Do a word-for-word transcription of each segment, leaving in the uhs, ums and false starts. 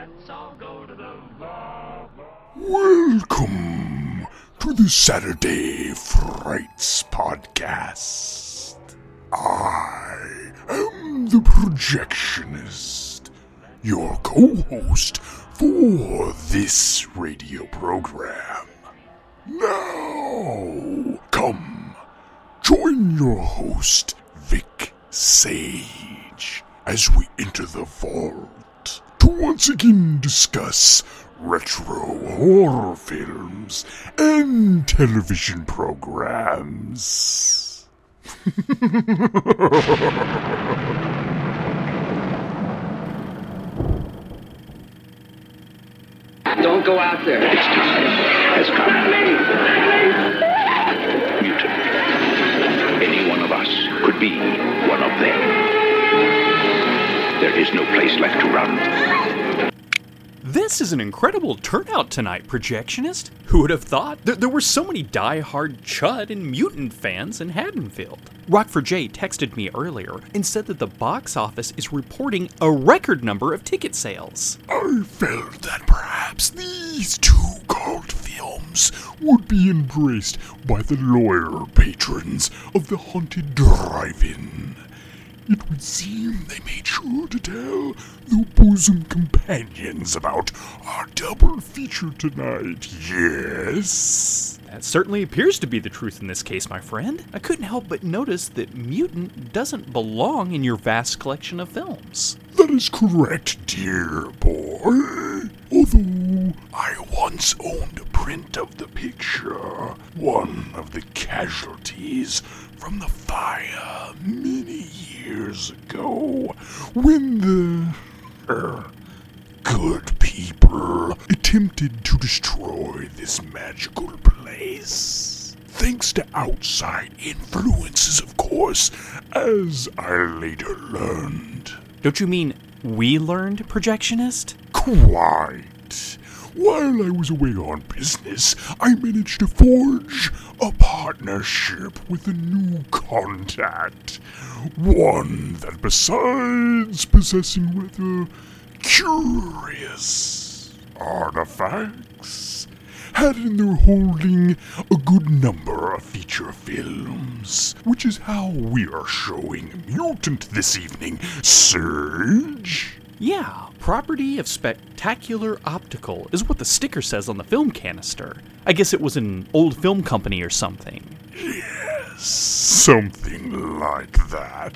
Let's all go to the bar. Welcome to the Saturday Frights Podcast. I am the Projectionist, your co-host for this radio program. Now, come, join your host, Vic Sage, as we enter the vault to once again discuss retro horror films and television programs. Don't go out there. Its time has come. Mutant. Any one of us could be one of them. There is no place left to run. This is an incredible turnout tonight, Projectionist. Who would have thought that there were so many die-hard Chud and Mutant fans in Haddonfield? Rock four J texted me earlier and said that the box office is reporting a record number of ticket sales. I felt that perhaps these two cult films would be embraced by the loyal patrons of the Haunted Drive-In. It would seem they made sure to tell their bosom companions about our double feature tonight, yes? That certainly appears to be the truth in this case, my friend. I couldn't help but notice that Mutant doesn't belong in your vast collection of films. That is correct, dear boy. Although I once owned a print of the picture, one of the casualties from the fire many years ago, when the er, good people attempted to destroy this magical place. Thanks to outside influences, of course, as I later learned. Don't you mean we learned, Projectionist? Quite. While I was away on business, I managed to forge a partnership with a new contact. One that, besides possessing rather curious artifacts, had in their holding a good number of feature films, which is how we are showing Mutant this evening, Surge. Yeah, property of Spectacular Optical is what the sticker says on the film canister. I guess it was an old film company or something. Yes, something like that.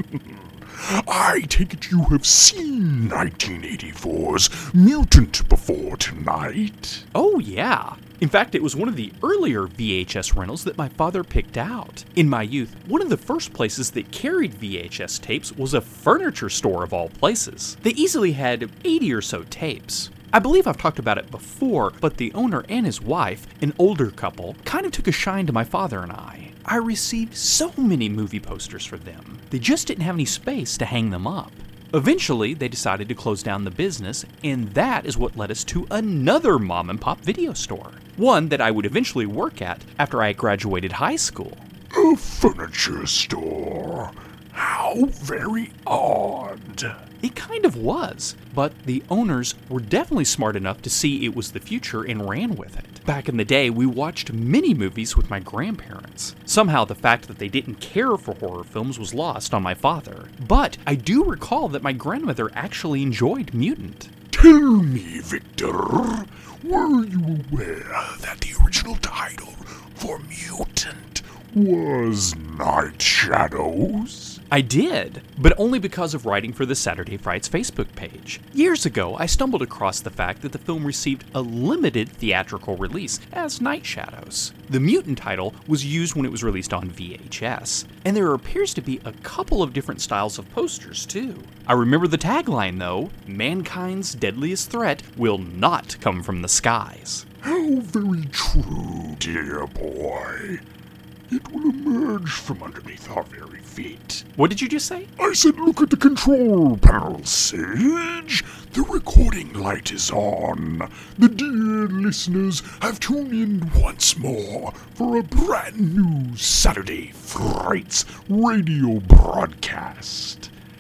I take it you have seen nineteen eighty-four's Mutant before tonight. Oh, yeah. In fact, it was one of the earlier V H S rentals that my father picked out. In my youth, one of the first places that carried V H S tapes was a furniture store of all places. They easily had eighty or so tapes. I believe I've talked about it before, but the owner and his wife, an older couple, kind of took a shine to my father and I. I received so many movie posters for them. They just didn't have any space to hang them up. Eventually, they decided to close down the business, and that is what led us to another mom-and-pop video store. One that I would eventually work at after I graduated high school. A furniture store? How very odd. It kind of was, but the owners were definitely smart enough to see it was the future and ran with it. Back in the day, we watched many movies with my grandparents. Somehow the fact that they didn't care for horror films was lost on my father. But I do recall that my grandmother actually enjoyed Mutant. Tell me, Victor, were you aware that the original title for Mutant was Night Shadows? I did, but only because of writing for the Saturday Frights Facebook page. Years ago, I stumbled across the fact that the film received a limited theatrical release as Night Shadows. The Mutant title was used when it was released on V H S, and there appears to be a couple of different styles of posters, too. I remember the tagline, though: "Mankind's deadliest threat will not come from the skies." How very true, dear boy. It will emerge from underneath our very feet. What did you just say? I said look at the control panel, Sage. The recording light is on. The dear listeners have tuned in once more for a brand new Saturday Frights radio broadcast.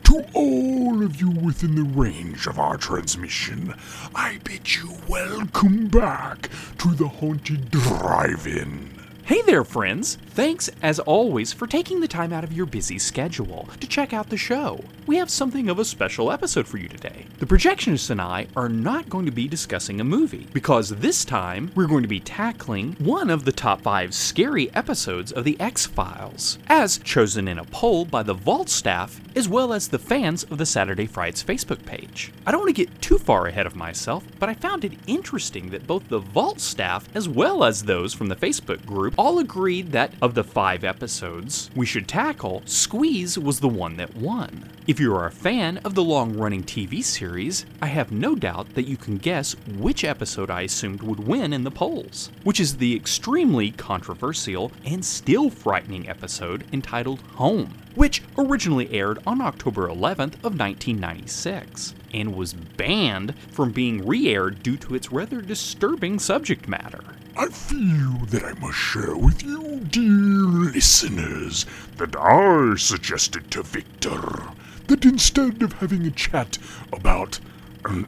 To all of you within the range of our transmission, I bid you welcome back to the Haunted Drive-In. Hey there, friends! Thanks, as always, for taking the time out of your busy schedule to check out the show. We have something of a special episode for you today. The Projectionists and I are not going to be discussing a movie, because this time we're going to be tackling one of the top five scary episodes of The X-Files, as chosen in a poll by the Vault staff, as well as the fans of the Saturday Frights Facebook page. I don't want to get too far ahead of myself, but I found it interesting that both the Vault staff, as well as those from the Facebook group, all agreed that of the five episodes we should tackle, Squeeze was the one that won. If you are a fan of the long-running T V series, I have no doubt that you can guess which episode I assumed would win in the polls, which is the extremely controversial and still frightening episode entitled Home, which originally aired on October eleventh of nineteen ninety-six, and was banned from being re-aired due to its rather disturbing subject matter. I feel that I must share with you, dear listeners, that I suggested to Victor that instead of having a chat about an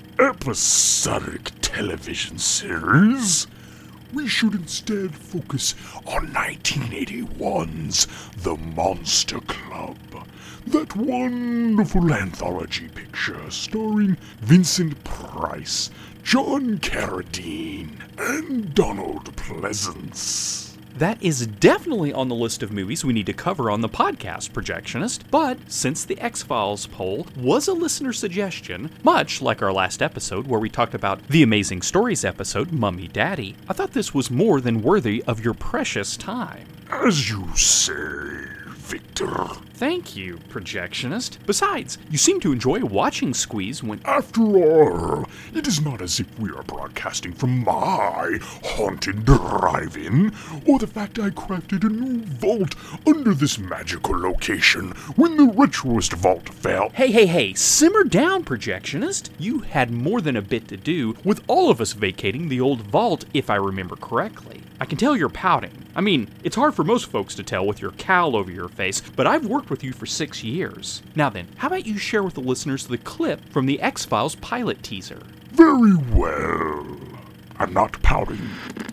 episodic television series, we should instead focus on nineteen eighty-one's The Monster Club, that wonderful anthology picture starring Vincent Price, John Carradine, and Donald Pleasance. That is definitely on the list of movies we need to cover on the podcast, Projectionist, but since the X-Files poll was a listener suggestion, much like our last episode where we talked about the Amazing Stories episode, Mummy Daddy, I thought this was more than worthy of your precious time. As you say, Victor. Thank you, Projectionist. Besides, you seem to enjoy watching Squeeze when... After all, it is not as if we are broadcasting from my haunted drive-in, or the fact I crafted a new vault under this magical location when the retroest vault fell. Hey, hey, hey, simmer down, Projectionist. You had more than a bit to do with all of us vacating the old vault, if I remember correctly. I can tell you're pouting. I mean, it's hard for most folks to tell with your cowl over your face, but I've worked with you for six years. Now then, how about you share with the listeners the clip from the X-Files pilot teaser? Very well. I'm not pouting.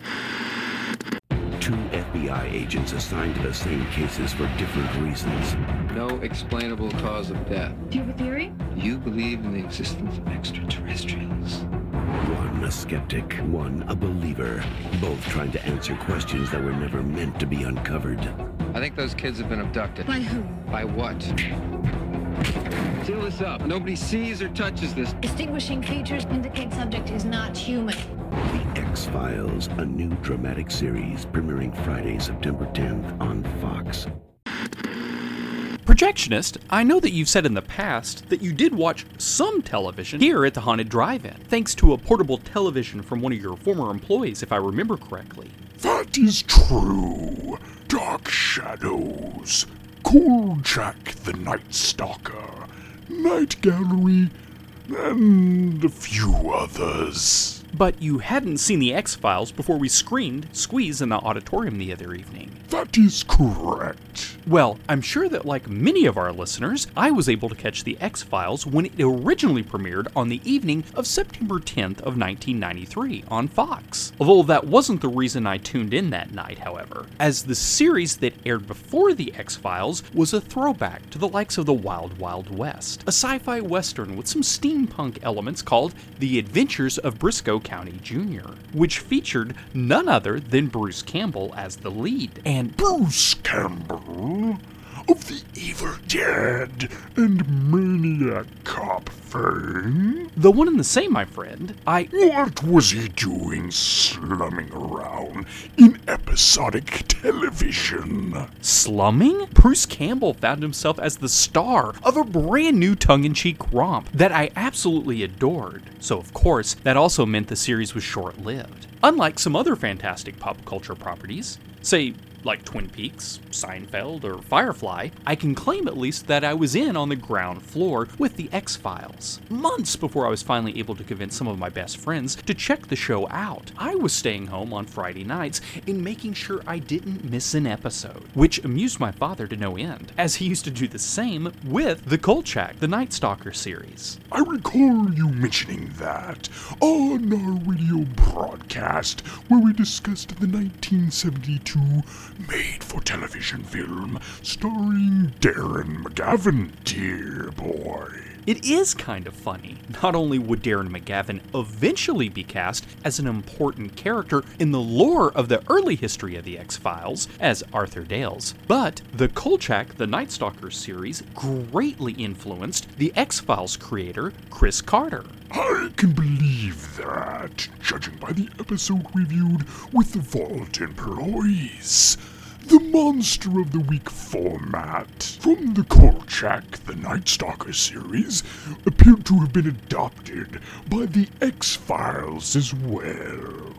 Two F B I agents assigned to the same cases for different reasons. No explainable cause of death. Do you have a theory? You believe in the existence of extraterrestrials. One a skeptic, one a believer. Both trying to answer questions that were never meant to be uncovered. I think those kids have been abducted. By who? By what? Seal this up. Nobody sees or touches this. Distinguishing features indicate subject is not human. The X-Files, a new dramatic series premiering Friday, September tenth on Fox. Projectionist, I know that you've said in the past that you did watch some television here at the Haunted Drive-In, thanks to a portable television from one of your former employees, if I remember correctly. That is true. Dark Shadows, Kolchak the Night Stalker, Night Gallery, and a few others. But you hadn't seen the X-Files before we screened Squeeze in the auditorium the other evening. That is correct. Well, I'm sure that like many of our listeners, I was able to catch the X-Files when it originally premiered on the evening of September tenth of nineteen ninety-three on Fox. Although that wasn't the reason I tuned in that night, however, as the series that aired before the X-Files was a throwback to the likes of the Wild Wild West, a sci-fi western with some steampunk elements called The Adventures of Briscoe County Junior, which featured none other than Bruce Campbell as the lead. And Bruce Campbell of the Evil Dead and Maniac Cop fame? The one and the same, my friend. I... What was he doing slumming around in episodic television? Slumming? Bruce Campbell found himself as the star of a brand new tongue-in-cheek romp that I absolutely adored. So of course, that also meant the series was short-lived. Unlike some other fantastic pop culture properties, say like Twin Peaks, Seinfeld, or Firefly, I can claim at least that I was in on the ground floor with the X-Files. Months before I was finally able to convince some of my best friends to check the show out, I was staying home on Friday nights and making sure I didn't miss an episode, which amused my father to no end, as he used to do the same with the Kolchak, the Night Stalker series. I recall you mentioning that on our radio broadcast where we discussed the nineteen seventy-two made-for-television film starring Darren McGavin, dear boy. It is kind of funny. Not only would Darren McGavin eventually be cast as an important character in the lore of the early history of the X-Files as Arthur Dales, but the Kolchak, the Night Stalker series greatly influenced the X-Files creator, Chris Carter. I can believe that, judging by the episode we viewed with the Vault employees. The Monster of the Week format from the Kolchak, the Night Stalker series, appeared to have been adopted by the X-Files as well.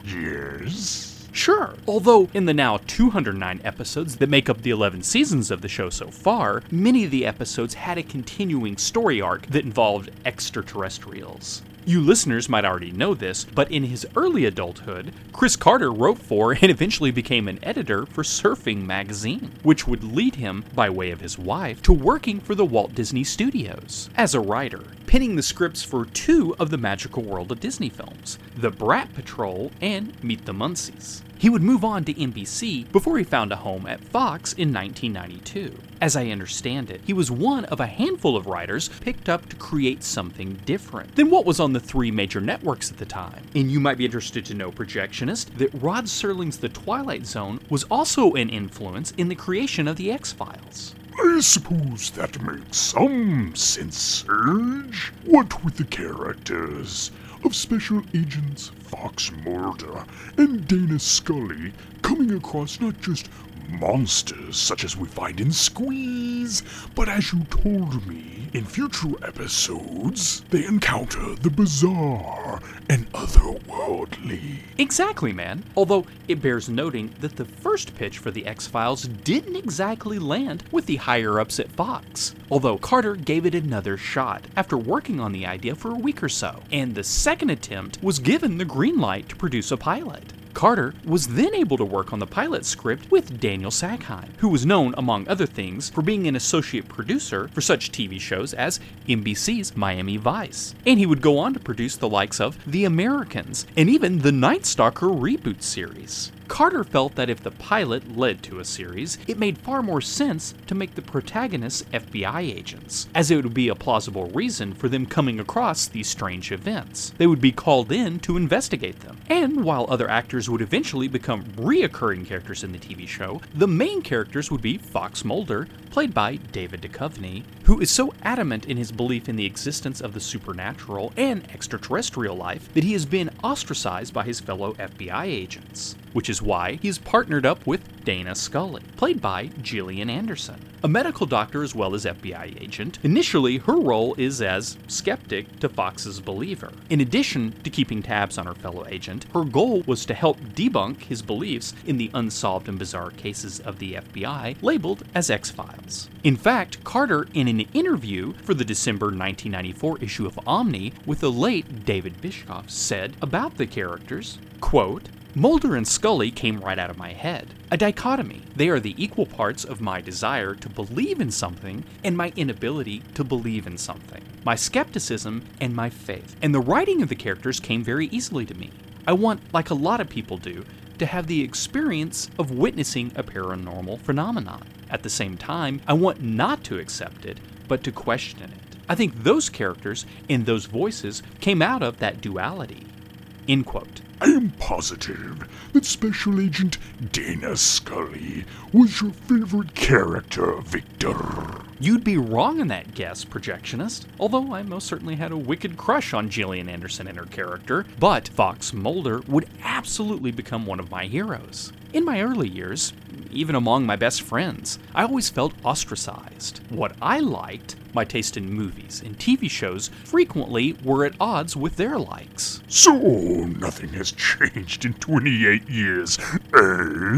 Yes? Sure, although in the now two hundred nine episodes that make up the eleven seasons of the show so far, many of the episodes had a continuing story arc that involved extraterrestrials. You listeners might already know this, but in his early adulthood, Chris Carter wrote for and eventually became an editor for Surfing magazine, which would lead him, by way of his wife, to working for the Walt Disney Studios as a writer, penning the scripts for two of the Magical World of Disney films, The Brat Patrol and Meet the Muncies. He would move on to N B C before he found a home at Fox in nineteen ninety-two. As I understand it, he was one of a handful of writers picked up to create something different than what was on the three major networks at the time. And you might be interested to know, Projectionist, that Rod Serling's The Twilight Zone was also an influence in the creation of the X-Files. I suppose that makes some sense, Serge. What with the characters of Special Agents Fox Mulder and Dana Scully coming across not just monsters such as we find in Squeeze, but as you told me, in future episodes, they encounter the bizarre and otherworldly. Exactly, man. Although it bears noting that the first pitch for the X-Files didn't exactly land with the higher-ups at Fox, although Carter gave it another shot after working on the idea for a week or so, and the second attempt was given the green light to produce a pilot. Carter was then able to work on the pilot script with Daniel Sackheim, who was known, among other things, for being an associate producer for such T V shows as N B C's Miami Vice. And he would go on to produce the likes of The Americans, and even the Night Stalker reboot series. Carter felt that if the pilot led to a series, it made far more sense to make the protagonists F B I agents, as it would be a plausible reason for them coming across these strange events. They would be called in to investigate them. And while other actors would eventually become reoccurring characters in the T V show, the main characters would be Fox Mulder, played by David Duchovny, who is so adamant in his belief in the existence of the supernatural and extraterrestrial life that he has been ostracized by his fellow F B I agents, which is why he is partnered up with Dana Scully, played by Gillian Anderson, a medical doctor as well as F B I agent. Initially, her role is as skeptic to Fox's believer. In addition to keeping tabs on her fellow agent, her goal was to help debunk his beliefs in the unsolved and bizarre cases of the F B I labeled as X-Files. In fact, Carter, in an interview for the December nineteen ninety-four issue of Omni with the late David Bischoff, said about the characters, quote, "Mulder and Scully came right out of my head. A dichotomy. They are the equal parts of my desire to believe in something and my inability to believe in something. My skepticism and my faith. And the writing of the characters came very easily to me. I want, like a lot of people do, to have the experience of witnessing a paranormal phenomenon. At the same time, I want not to accept it, but to question it. I think those characters and those voices came out of that duality." End quote. I am positive that Special Agent Dana Scully was your favorite character, Victor. You'd be wrong in that guess, Projectionist, although I most certainly had a wicked crush on Gillian Anderson and her character, but Fox Mulder would absolutely become one of my heroes. In my early years, even among my best friends, I always felt ostracized. What I liked, my taste in movies and T V shows, frequently were at odds with their likes. So, nothing has changed in twenty-eight years, eh?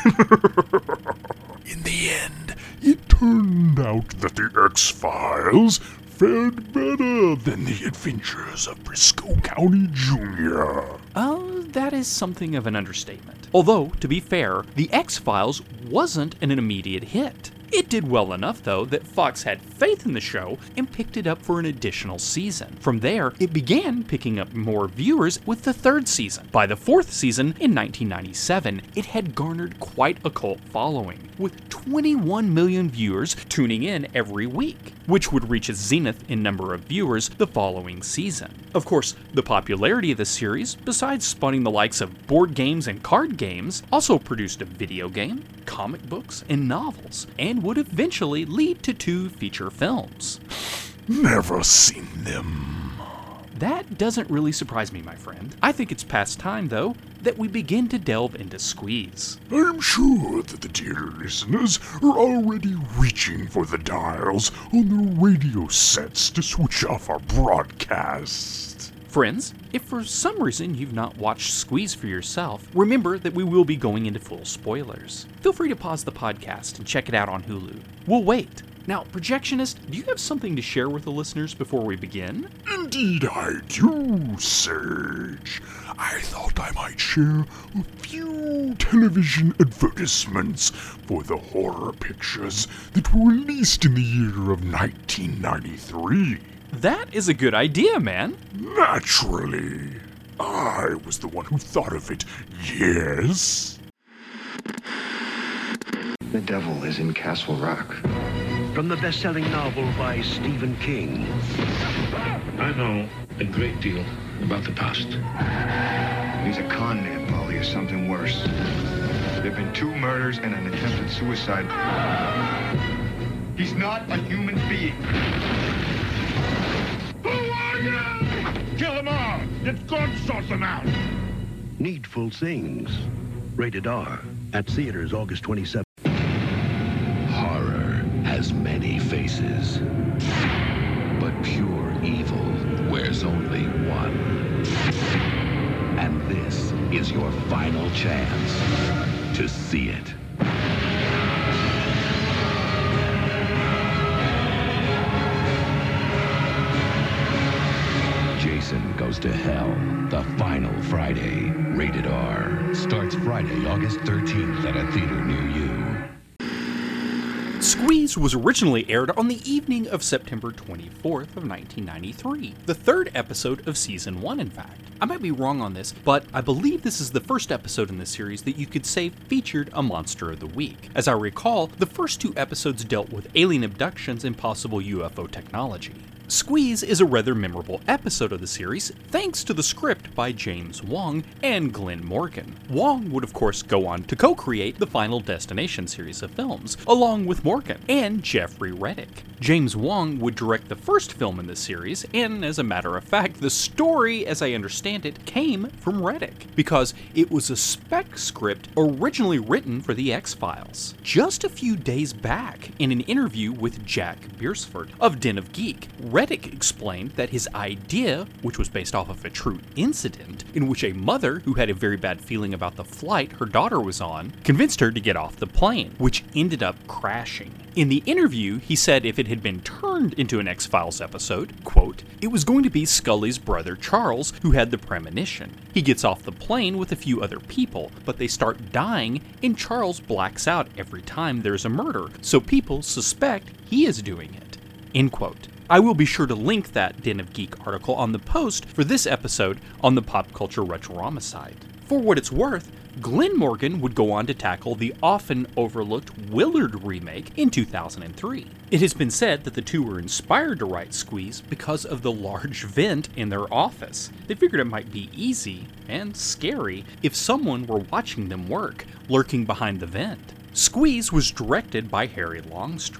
In the end, it turned out that the X-Files fared better than the Adventures of Briscoe County Junior Oh, that is something of an understatement. Although, to be fair, The X-Files wasn't an immediate hit. It did well enough, though, that Fox had faith in the show and picked it up for an additional season. From there, it began picking up more viewers with the third season. By the fourth season, in nineteen ninety-seven, it had garnered quite a cult following, with twenty-one million viewers tuning in every week, which would reach its zenith in number of viewers the following season. Of course, the popularity of the series, besides spawning the likes of board games and card games, also produced a video game, comic books, and novels, and would eventually lead to two feature films. Never seen them. That doesn't really surprise me, my friend. I think it's past time, though, that we begin to delve into Squeeze. I'm sure that the dear listeners are already reaching for the dials on their radio sets to switch off our broadcast. Friends, if for some reason you've not watched Squeeze for yourself, remember that we will be going into full spoilers. Feel free to pause the podcast and check it out on Hulu. We'll wait. Now, Projectionist, do you have something to share with the listeners before we begin? Indeed I do, Serge. I thought I might share a few television advertisements for the horror pictures that were released in the year of nineteen ninety-three. That is a good idea, man. Naturally. I was the one who thought of it, yes? The devil is in Castle Rock. From the best-selling novel by Stephen King. I know a great deal about the past. He's a con man, Polly, or something worse. There have been two murders and an attempted suicide. He's not a human being. Who are you? Kill them all. Let God sort them out. Needful Things. Rated R. At theaters August twenty-seventh. Horror has many faces, but pure evil wears only one. And this is your final chance to see it. Jason Goes to Hell, the final Friday, rated R. Starts Friday, August thirteenth at a theater near you. Squeeze was originally aired on the evening of September twenty-fourth of nineteen ninety-three, the third episode of season one, in fact. I might be wrong on this, but I believe this is the first episode in the series that you could say featured a Monster of the Week. As I recall, the first two episodes dealt with alien abductions and possible U F O technology. Squeeze is a rather memorable episode of the series, thanks to the script by James Wong and Glenn Morgan. Wong would of course go on to co-create the Final Destination series of films, along with Morgan and Jeffrey Reddick. James Wong would direct the first film in the series, and as a matter of fact, the story, as I understand it, came from Reddick, because it was a spec script originally written for the X-Files. Just a few days back, in an interview with Jack Beersford of Den of Geek, Reddick explained that his idea, which was based off of a true incident, in which a mother who had a very bad feeling about the flight her daughter was on, convinced her to get off the plane, which ended up crashing. In the interview, he said if it had been turned into an X-Files episode, quote, it was going to be Scully's brother Charles who had the premonition. He gets off the plane with a few other people, but they start dying and Charles blacks out every time there's a murder, so people suspect he is doing it. End quote. I will be sure to link that Den of Geek article on the post for this episode on the Pop Culture Retrorama side. For what it's worth, Glenn Morgan would go on to tackle the often overlooked Willard remake in two thousand three. It has been said that the two were inspired to write Squeeze because of the large vent in their office. They figured it might be easy and scary if someone were watching them work, lurking behind the vent. Squeeze was directed by Harry Longstreet,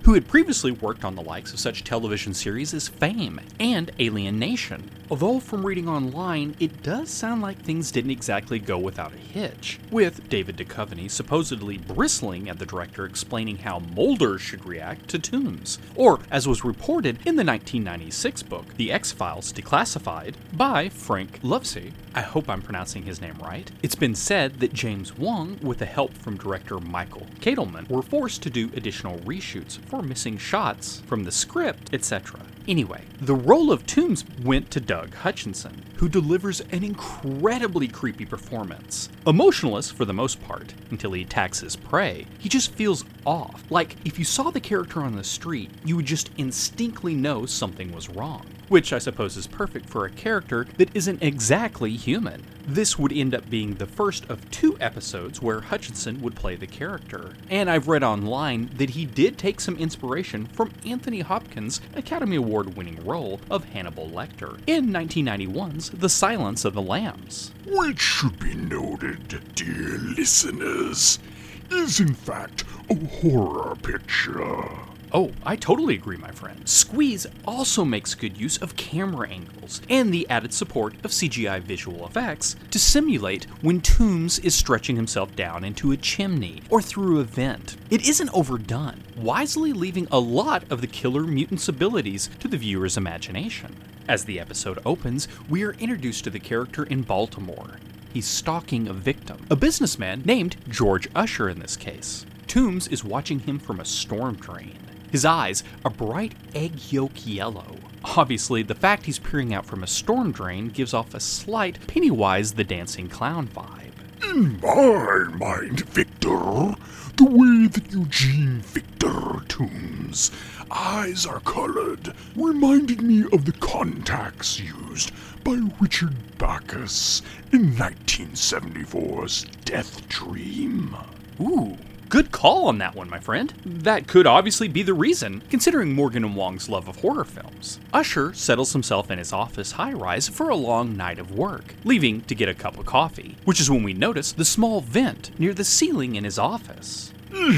who had previously worked on the likes of such television series as Fame and Alien Nation. Although from reading online, it does sound like things didn't exactly go without a hitch, with David Duchovny supposedly bristling at the director explaining how Mulder should react to Tooms, or as was reported in the nineteen ninety-six book, The X-Files Declassified, by Frank Lovesey. I hope I'm pronouncing his name right. It's been said that James Wong, with the help from director Michael Katelman, were forced to do additional reshoots for missing shots from the script, et cetera. Anyway, the role of Tooms went to Doug Hutchinson, who delivers an incredibly creepy performance. Emotionless for the most part, until he attacks his prey. He just feels off. Like, if you saw the character on the street, you would just instinctively know something was wrong. Which I suppose is perfect for a character that isn't exactly human. This would end up being the first of two episodes where Hutchinson would play the character. And I've read online that he did take some inspiration from Anthony Hopkins' Academy Award-winning role of Hannibal Lecter in nineteen ninety-one's The Silence of the Lambs. Which should be noted, dear listeners, is in fact a horror picture. Oh, I totally agree, my friend. Squeeze also makes good use of camera angles and the added support of C G I visual effects to simulate when Tooms is stretching himself down into a chimney or through a vent. It isn't overdone, wisely leaving a lot of the killer mutant's abilities to the viewer's imagination. As the episode opens, we are introduced to the character in Baltimore. He's stalking a victim, a businessman named George Usher in this case. Tooms is watching him from a storm drain. His eyes are bright egg yolk yellow. Obviously, the fact he's peering out from a storm drain gives off a slight Pennywise the Dancing Clown vibe. In my mind, Victor, the way that Eugene Victor Tooms' eyes are colored reminded me of the contacts used by Richard Bacchus in nineteen seventy-four's Death Dream. Ooh. Good call on that one, my friend. That could obviously be the reason, considering Morgan and Wong's love of horror films. Usher settles himself in his office high-rise for a long night of work, leaving to get a cup of coffee, which is when we notice the small vent near the ceiling in his office.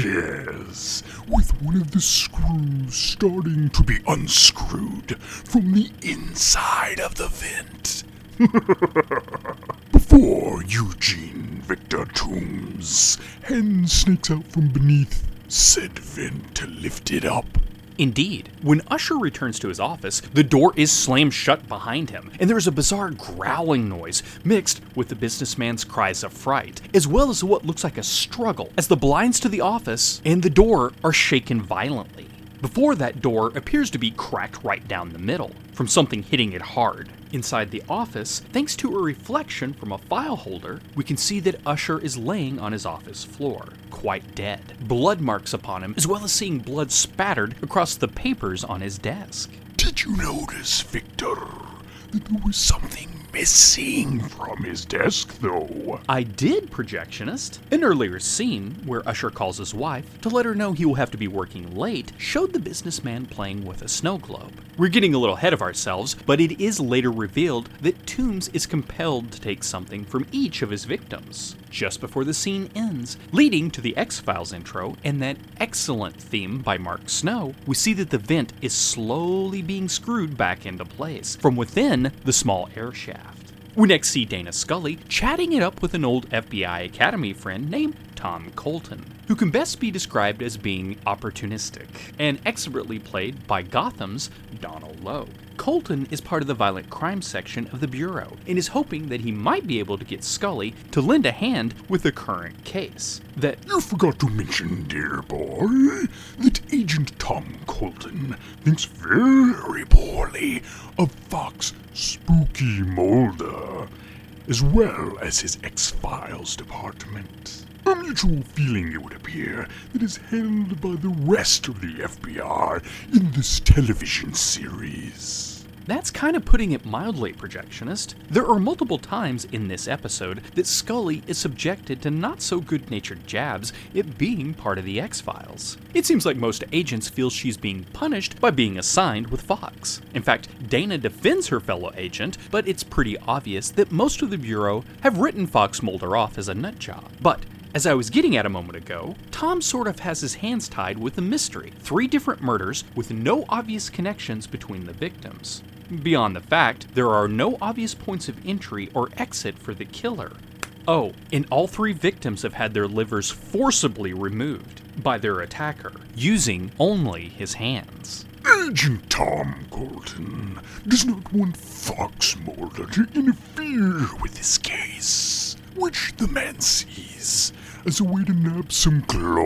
Yes, with one of the screws starting to be unscrewed from the inside of the vent. Before Eugene Victor Tooms hand snakes out from beneath said vent to lift it up. Indeed, when Usher returns to his office, the door is slammed shut behind him, and there is a bizarre growling noise mixed with the businessman's cries of fright, as well as what looks like a struggle as the blinds to the office and the door are shaken violently. Before that door appears to be cracked right down the middle, from something hitting it hard. Inside the office, thanks to a reflection from a file holder, we can see that Usher is laying on his office floor, quite dead. Blood marks upon him, as well as seeing blood spattered across the papers on his desk. Did you notice, Victor, that there was something missing from his desk, though? I did, projectionist. An earlier scene, where Usher calls his wife to let her know he will have to be working late, showed the businessman playing with a snow globe. We're getting a little ahead of ourselves, but it is later revealed that Tooms is compelled to take something from each of his victims, just before the scene ends, leading to the X-Files intro and that excellent theme by Mark Snow. We see that the vent is slowly being screwed back into place from within the small air shaft. We next see Dana Scully chatting it up with an old F B I Academy friend named Tom Colton, who can best be described as being opportunistic and expertly played by Gotham's Donald Logue. Colton is part of the violent crime section of the Bureau and is hoping that he might be able to get Scully to lend a hand with the current case. That You forgot to mention, dear boy, that Agent Tom Colton thinks very poorly of Fox Spooky Mulder, as well as his X-Files department. A mutual feeling, it would appear, that is held by the rest of the F B I in this television series. That's kind of putting it mildly, projectionist. There are multiple times in this episode that Scully is subjected to not so good-natured jabs at being part of the X-Files. It seems like most agents feel she's being punished by being assigned with Fox. In fact, Dana defends her fellow agent, but it's pretty obvious that most of the Bureau have written Fox Mulder off as a nutjob. But As I was getting at a moment ago, Tom sort of has his hands tied with a mystery. Three different murders with no obvious connections between the victims. Beyond the fact, there are no obvious points of entry or exit for the killer. Oh, and all three victims have had their livers forcibly removed by their attacker, using only his hands. Agent Tom Colton does not want Fox Mulder to interfere with this case, which the man sees as a way to nab some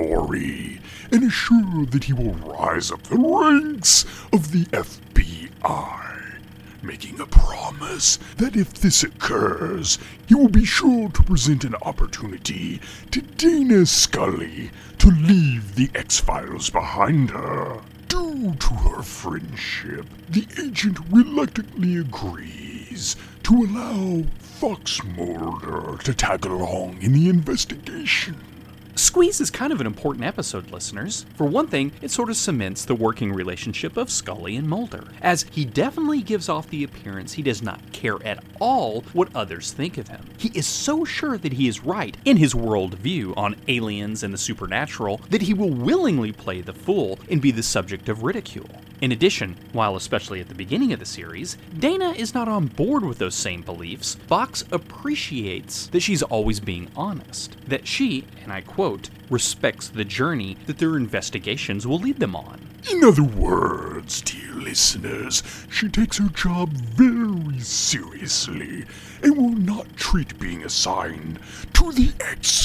glory and assure that he will rise up the ranks of the F B I, making a promise that if this occurs, he will be sure to present an opportunity to Dana Scully to leave the X-Files behind her. Due to her friendship, the agent reluctantly agrees to allow Fox Mulder to tag along in the investigation. Squeeze is kind of an important episode, listeners. For one thing, it sort of cements the working relationship of Scully and Mulder, as he definitely gives off the appearance he does not care at all what others think of him. He is so sure that he is right in his worldview on aliens and the supernatural that he will willingly play the fool and be the subject of ridicule. In addition, while especially at the beginning of the series, Dana is not on board with those same beliefs, Fox appreciates that she's always being honest, that she, and I quote, respects the journey that their investigations will lead them on. In other words, dear listeners, she takes her job very seriously and will not treat being assigned to the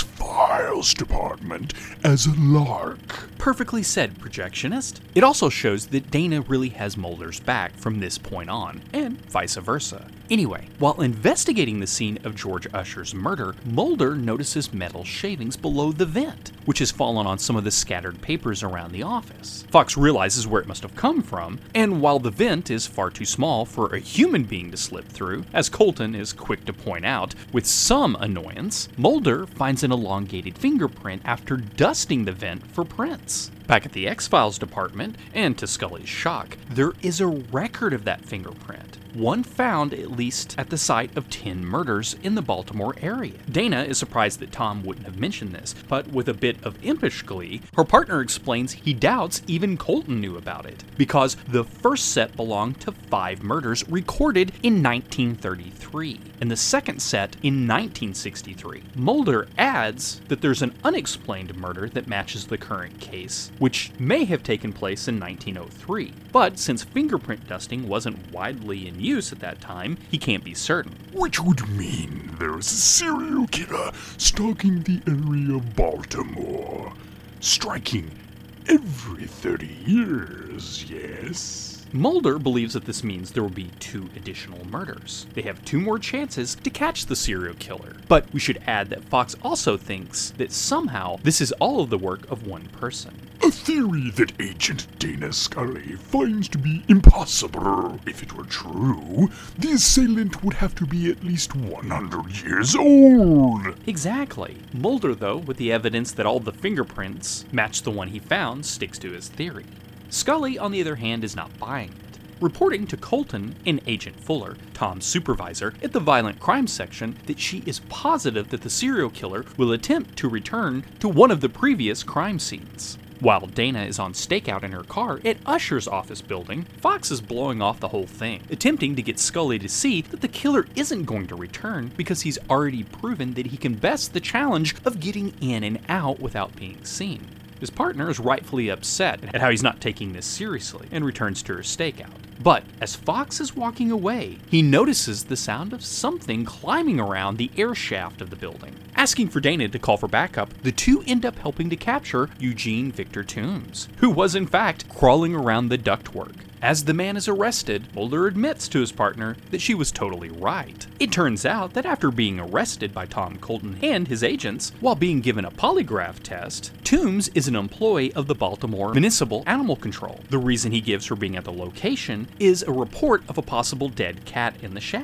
X-Files department as a lark. Perfectly said, projectionist. It also shows that Dana really has Mulder's back from this point on, and vice versa. Anyway, while investigating the scene of George Usher's murder, Mulder notices metal shavings below the vent, which has fallen on some of the scattered papers around the office. Fox realizes where it must have come from, and while the vent is far too small for a human being to slip through, as Colton is quick to point out with some annoyance, Mulder finds an elongated fingerprint after dusting the vent for prints. Back at the X-Files department, and to Scully's shock, there is a record of that fingerprint. One found at least at the site of ten murders in the Baltimore area. Dana is surprised that Tom wouldn't have mentioned this, but with a bit of impish glee, her partner explains he doubts even Colton knew about it, because the first set belonged to five murders recorded in nineteen thirty-three, and the second set in nineteen sixty-three. Mulder adds that there's an unexplained murder that matches the current case, which may have taken place in nineteen oh three, but since fingerprint dusting wasn't widely in use at that time, he can't be certain. Which would mean there is a serial killer stalking the area of Baltimore, striking every thirty years, yes? Mulder believes that this means there will be two additional murders. They have two more chances to catch the serial killer. But we should add that Fox also thinks that somehow this is all of the work of one person. A theory that Agent Dana Scully finds to be impossible. If it were true, the assailant would have to be at least one hundred years old. Exactly. Mulder, though, with the evidence that all the fingerprints match the one he found, sticks to his theory. Scully, on the other hand, is not buying it, reporting to Colton and Agent Fuller, Tom's supervisor, at the violent crime section that she is positive that the serial killer will attempt to return to one of the previous crime scenes. While Dana is on stakeout in her car at Usher's office building, Fox is blowing off the whole thing, attempting to get Scully to see that the killer isn't going to return because he's already proven that he can best the challenge of getting in and out without being seen. His partner is rightfully upset at how he's not taking this seriously and returns to her stakeout. But as Fox is walking away, he notices the sound of something climbing around the air shaft of the building. Asking for Dana to call for backup, the two end up helping to capture Eugene Victor Toombs, who was in fact crawling around the ductwork. As the man is arrested, Mulder admits to his partner that she was totally right. It turns out that after being arrested by Tom Colton and his agents, while being given a polygraph test, Toombs is an employee of the Baltimore Municipal Animal Control. The reason he gives for being at the location is a report of a possible dead cat in the shaft.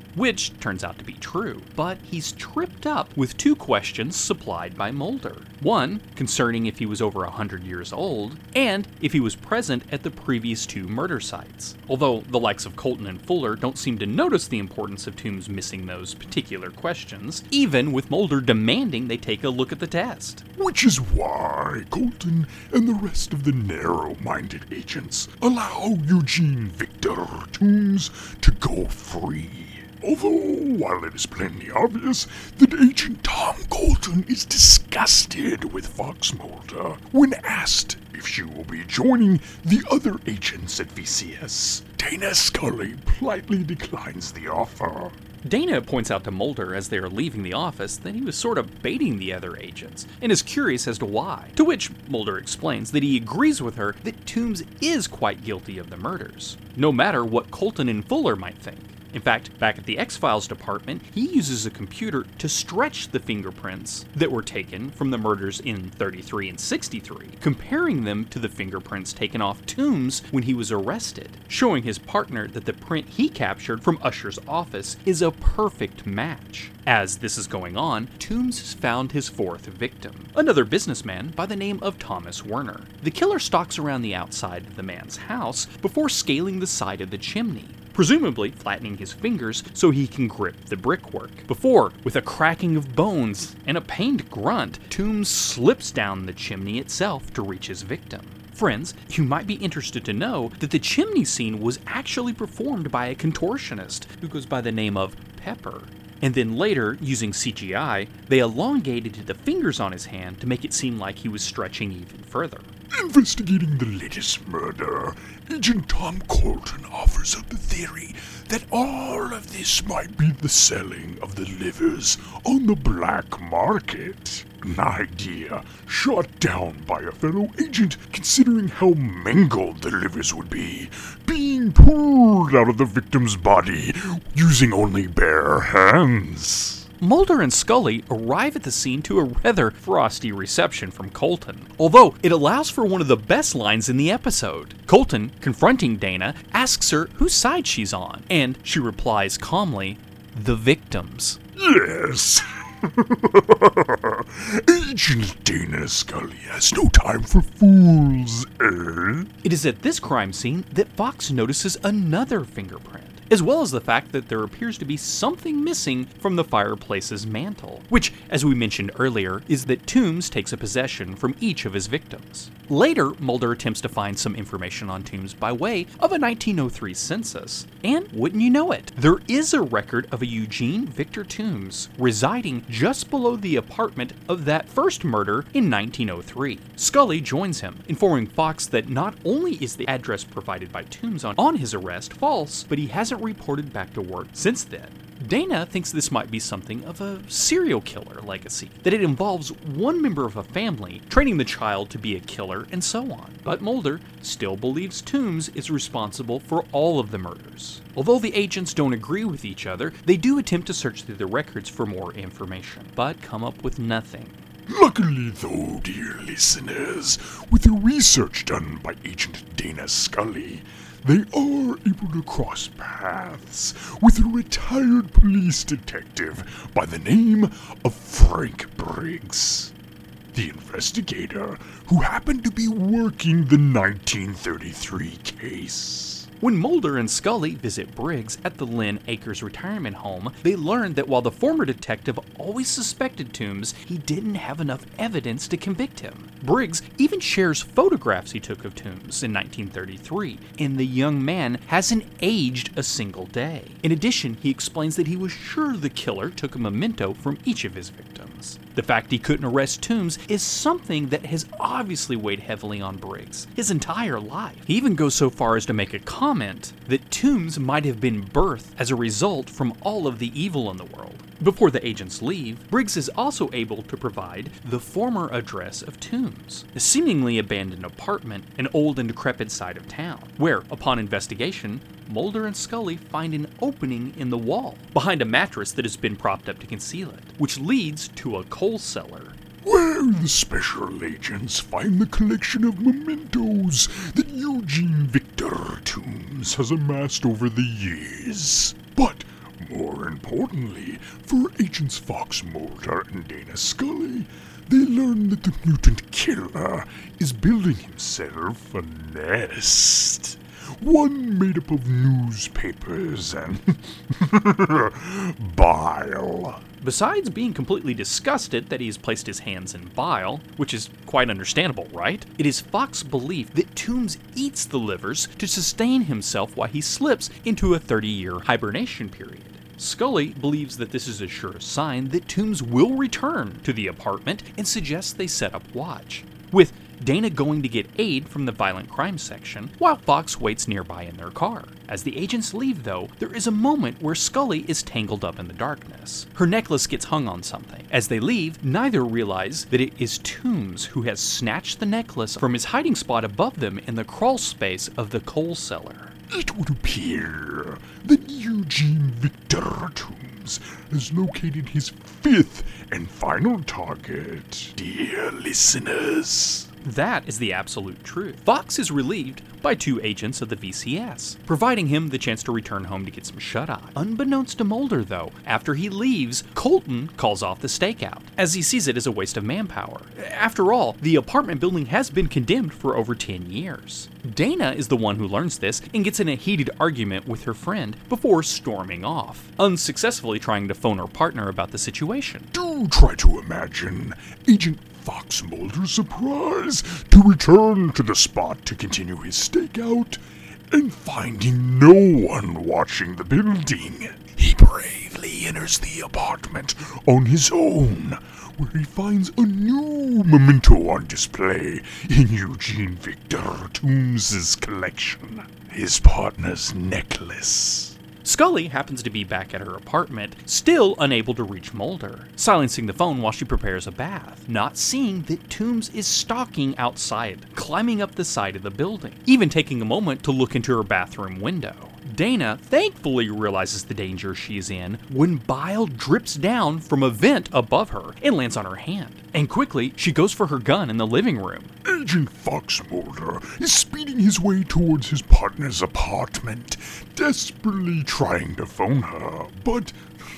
which turns out to be true, but he's tripped up with two questions supplied by Mulder. One, concerning if he was over one hundred years old, and if he was present at the previous two murder sites. Although the likes of Colton and Fuller don't seem to notice the importance of Toombs missing those particular questions, even with Mulder demanding they take a look at the test. Which is why Colton and the rest of the narrow-minded agents allow Eugene Victor Toombs to go free. Although, while it is plainly obvious that Agent Tom Colton is disgusted with Fox Mulder when asked if she will be joining the other agents at V C S, Dana Scully politely declines the offer. Dana points out to Mulder as they are leaving the office that he was sort of baiting the other agents, and is curious as to why, to which Mulder explains that he agrees with her that Toombs is quite guilty of the murders, no matter what Colton and Fuller might think. In fact, back at the X-Files department, he uses a computer to stretch the fingerprints that were taken from the murders in thirty-three and sixty-three, comparing them to the fingerprints taken off Toombs when he was arrested, showing his partner that the print he captured from Usher's office is a perfect match. As this is going on, Toombs has found his fourth victim, another businessman by the name of Thomas Werner. The killer stalks around the outside of the man's house before scaling the side of the chimney, presumably flattening his fingers so he can grip the brickwork. Before, with a cracking of bones and a pained grunt, Toombs slips down the chimney itself to reach his victim. Friends, you might be interested to know that the chimney scene was actually performed by a contortionist who goes by the name of Pepper. And then later, using C G I, they elongated the fingers on his hand to make it seem like he was stretching even further. Investigating the latest murder, Agent Tom Colton offers up the theory that all of this might be the selling of the livers on the black market. An idea shot down by a fellow agent, considering how mangled the livers would be, being pulled out of the victim's body using only bare hands. Mulder and Scully arrive at the scene to a rather frosty reception from Colton, although it allows for one of the best lines in the episode. Colton, confronting Dana, asks her whose side she's on, and she replies calmly, "The victim's." Yes. Agent Dana Scully has no time for fools, eh? It is at this crime scene that Fox notices another fingerprint, as well as the fact that there appears to be something missing from the fireplace's mantle, which, as we mentioned earlier, is that Toombs takes a possession from each of his victims. Later, Mulder attempts to find some information on Toombs by way of a nineteen oh three census, and wouldn't you know it, there is a record of a Eugene Victor Toombs residing just below the apartment of that first murder in nineteen oh three. Scully joins him, informing Fox that not only is the address provided by Toombs on, on his arrest false, but he hasn't reported back to work since then. Dana thinks this might be something of a serial killer legacy, that it involves one member of a family training the child to be a killer and so on. But Mulder still believes Toombs is responsible for all of the murders. Although the agents don't agree with each other, they do attempt to search through the records for more information, but come up with nothing. Luckily though, dear listeners, with the research done by Agent Dana Scully, they are able to cross paths with a retired police detective by the name of Frank Briggs, the investigator who happened to be working the nineteen thirty-three case. When Mulder and Scully visit Briggs at the Lynn Acres retirement home, they learn that while the former detective always suspected Toombs, he didn't have enough evidence to convict him. Briggs even shares photographs he took of Toombs in nineteen thirty-three, and the young man hasn't aged a single day. In addition, he explains that he was sure the killer took a memento from each of his victims. The fact he couldn't arrest Toombs is something that has obviously weighed heavily on Briggs his entire life. He even goes so far as to make a comment that Toombs might have been birthed as a result from all of the evil in the world. Before the agents leave, Briggs is also able to provide the former address of Toombs, a seemingly abandoned apartment, an old and decrepit side of town, where, upon investigation, Mulder and Scully find an opening in the wall, behind a mattress that has been propped up to conceal it, which leads to a coal cellar. Where the special agents find the collection of mementos that Eugene Victor Toombs has amassed over the years. But More importantly, for Agents Fox Mulder and Dana Scully, they learn that the mutant killer is building himself a nest. One made up of newspapers and bile. Besides being completely disgusted that he has placed his hands in bile, which is quite understandable, right? It is Fox's belief that Toombs eats the livers to sustain himself while he slips into a thirty-year hibernation period. Scully believes that this is a sure sign that Toombs will return to the apartment and suggests they set up watch, with Dana going to get aid from the violent crime section, while Fox waits nearby in their car. As the agents leave, though, there is a moment where Scully is tangled up in the darkness. Her necklace gets hung on something. As they leave, neither realize that it is Toombs who has snatched the necklace from his hiding spot above them in the crawl space of the coal cellar. It would appear that Eugene Victor Toombs has located his fifth and final target, dear listeners. That is the absolute truth. Fox is relieved by two agents of the V C S, providing him the chance to return home to get some shut-eye. Unbeknownst to Mulder, though, after he leaves, Colton calls off the stakeout, as he sees it as a waste of manpower. After all, the apartment building has been condemned for over ten years. Dana is the one who learns this and gets in a heated argument with her friend before storming off, unsuccessfully trying to phone her partner about the situation. Do try to imagine Agent Fox Mulder's surprise to return to the spot to continue his stakeout and finding no one watching the building. He bravely enters the apartment on his own, where he finds a new memento on display in Eugene Victor Toombs' collection, his partner's necklace. Scully happens to be back at her apartment, still unable to reach Mulder, silencing the phone while she prepares a bath, not seeing that Toombs is stalking outside, climbing up the side of the building, even taking a moment to look into her bathroom window. Dana thankfully realizes the danger she's in when bile drips down from a vent above her and lands on her hand. And quickly, she goes for her gun in the living room. Agent Fox Mulder is speeding his way towards his partner's apartment, desperately trying to phone her, but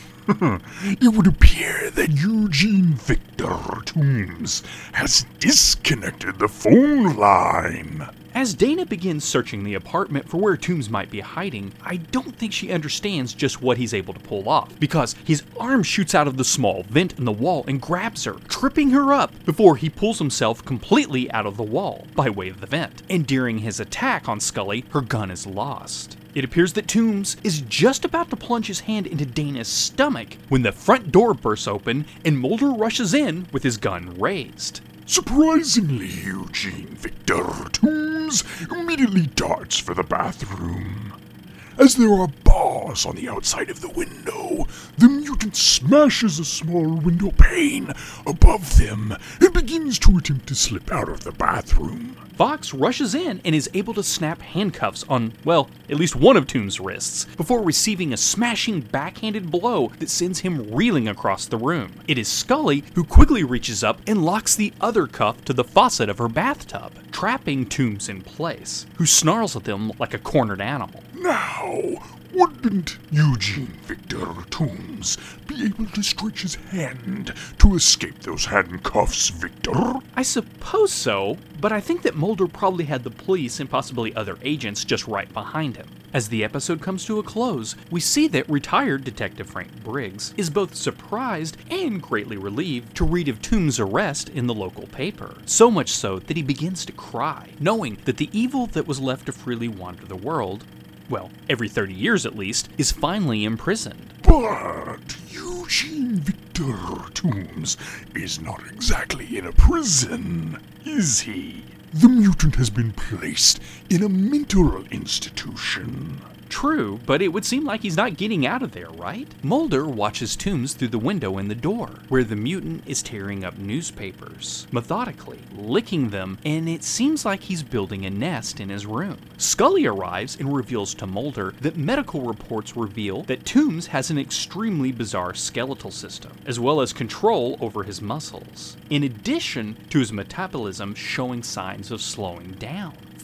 it would appear that Eugene Victor Toombs has disconnected the phone line. As Dana begins searching the apartment for where Toombs might be hiding, I don't think she understands just what he's able to pull off, because his arm shoots out of the small vent in the wall and grabs her, tripping her up before he pulls himself completely out of the wall by way of the vent. And during his attack on Scully, her gun is lost. It appears that Toombs is just about to plunge his hand into Dana's stomach when the front door bursts open and Mulder rushes in with his gun raised. Surprisingly, Eugene Victor Toombs immediately darts for the bathroom. As there are bars on the outside of the window, the mutant smashes a small window pane above them and begins to attempt to slip out of the bathroom. Fox rushes in and is able to snap handcuffs on, well, at least one of Toombs' wrists, before receiving a smashing backhanded blow that sends him reeling across the room. It is Scully who quickly reaches up and locks the other cuff to the faucet of her bathtub, trapping Toombs in place, who snarls at them like a cornered animal. Now, wouldn't Eugene Victor Toombs be able to stretch his hand to escape those handcuffs, Victor? I suppose so, but I think that Mulder probably had the police and possibly other agents just right behind him. As the episode comes to a close, we see that retired Detective Frank Briggs is both surprised and greatly relieved to read of Toombs' arrest in the local paper. So much so that he begins to cry, knowing that the evil that was left to freely wander the world, well, every thirty years at least, is finally imprisoned. But Eugene Victor Toombs is not exactly in a prison, is he? The mutant has been placed in a mental institution. True, but it would seem like he's not getting out of there, right? Mulder watches Toombs through the window in the door, where the mutant is tearing up newspapers, methodically, licking them, and it seems like he's building a nest in his room. Scully arrives and reveals to Mulder that medical reports reveal that Toombs has an extremely bizarre skeletal system, as well as control over his muscles, in addition to his metabolism showing signs of slowing down.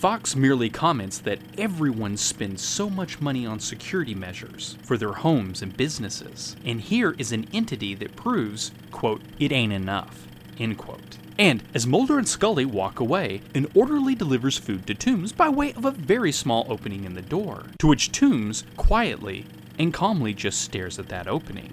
Fox merely comments that everyone spends so much money on security measures for their homes and businesses, and here is an entity that proves, quote, it ain't enough, end quote. And as Mulder and Scully walk away, an orderly delivers food to Tooms by way of a very small opening in the door, to which Tooms quietly and calmly just stares at that opening,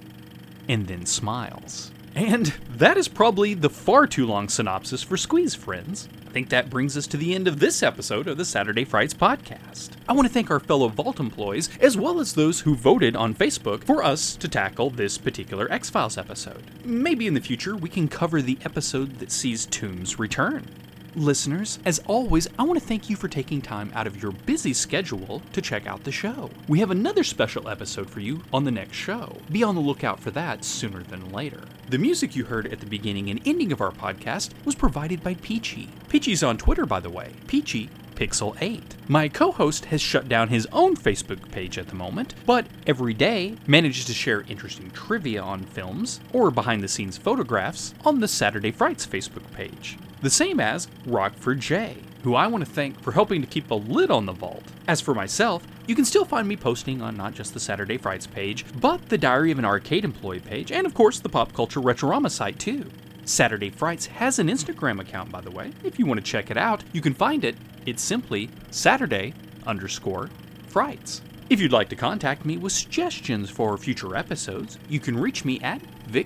and then smiles. And that is probably the far too long synopsis for Squeeze Friends. I think that brings us to the end of this episode of the Saturday Frights podcast. I want to thank our fellow Vault employees, as well as those who voted on Facebook for us to tackle this particular X-Files episode. Maybe in the future we can cover the episode that sees Tooms return. Listeners, as always, I want to thank you for taking time out of your busy schedule to check out the show. We have another special episode for you on the next show. Be on the lookout for that sooner than later. The music you heard at the beginning and ending of our podcast was provided by Peachy. Peachy's on Twitter, by the way. Peachy Pixel eight. My co-host has shut down his own Facebook page at the moment, but every day manages to share interesting trivia on films or behind-the-scenes photographs on the Saturday Frights Facebook page. The same as Rockford J, who I want to thank for helping to keep a lid on the vault. As for myself, you can still find me posting on not just the Saturday Frights page, but the Diary of an Arcade Employee page, and of course the Pop Culture Retrorama site too. Saturday Frights has an Instagram account, by the way. If you want to check it out, you can find it. It's simply Saturday underscore Frights. If you'd like to contact me with suggestions for future episodes, you can reach me at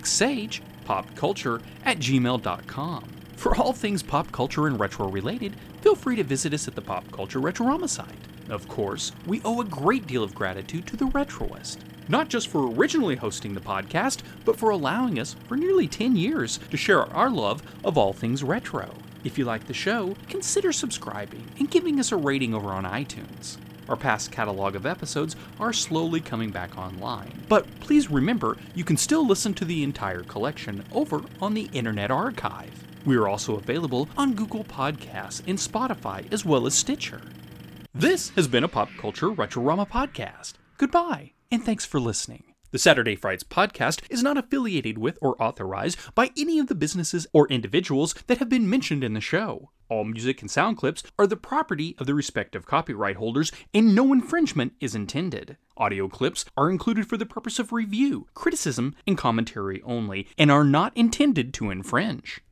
VicSagePopCulture at gmail dot com. For all things pop culture and retro related, feel free to visit us at the Pop Culture Retrorama site. Of course, we owe a great deal of gratitude to the Retroist, not just for originally hosting the podcast, but for allowing us for nearly ten years to share our love of all things retro. If you like the show, consider subscribing and giving us a rating over on iTunes. Our past catalog of episodes are slowly coming back online, but please remember you can still listen to the entire collection over on the Internet Archive. We are also available on Google Podcasts and Spotify, as well as Stitcher. This has been a Pop Culture Retrorama podcast. Goodbye, and thanks for listening. The Saturday Frights podcast is not affiliated with or authorized by any of the businesses or individuals that have been mentioned in the show. All music and sound clips are the property of the respective copyright holders, and no infringement is intended. Audio clips are included for the purpose of review, criticism, and commentary only, and are not intended to infringe.